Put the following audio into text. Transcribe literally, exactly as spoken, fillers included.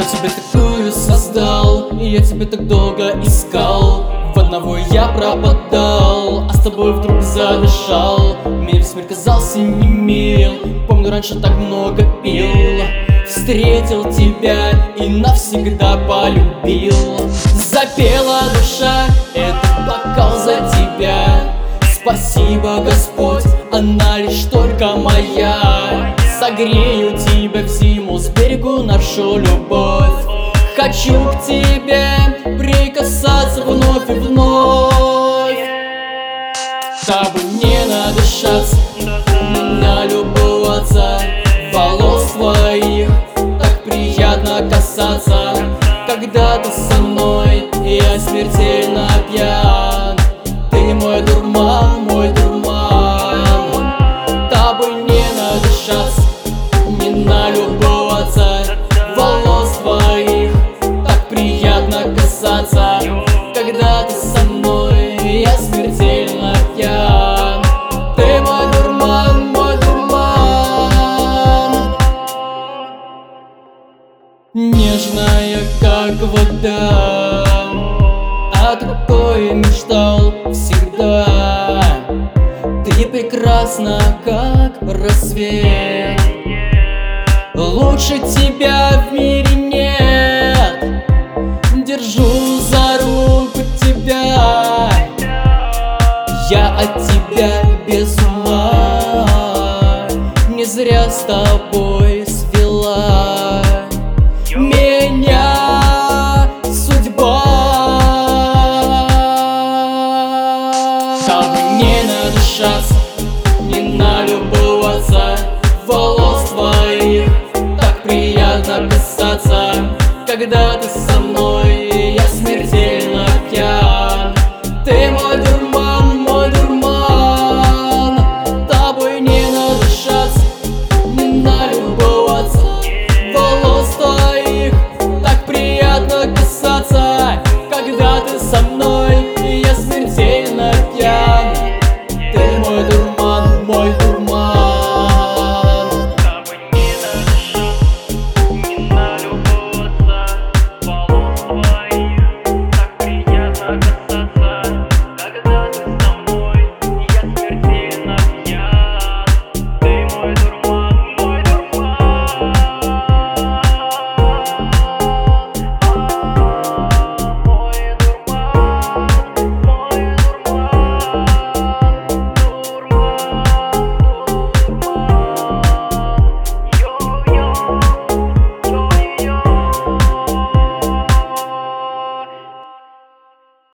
тебя такую создал, и я тебя так долго искал. В одного я пропадал, а с тобой вдруг задышал. Мне весь мир казался не мил, помню, раньше так много пил. Встретил тебя и навсегда полюбил. Запела душа этот бокал за тебя. Спасибо, Господь, она лишь только моя. Согрею тебя в зиму, сберегу нашу любовь. Хочу к тебе прикасаться вновь и вновь. Тобой не надышаться, не налюбоваться. Волос твоих так приятно касаться. Когда ты со мной, я смертельно пьян. Ты мой дурман, мой дурман. Тобой не надышаться, не налюбоваться. Волос твоих так приятно касаться. Когда ты со мной, я смертельно пьян. Ты мой дурман, мой дурман. Нежная, как вода, о такой мечтал всегда. Ты прекрасна, как рассвет. Лучше тебя в мире нет. Держу за руку тебя. Я от тебя без ума. Не зря с тобой свела меня судьба. Тобой не надышаться, не налюбоваться. Волос твоих так приятно касаться. Когда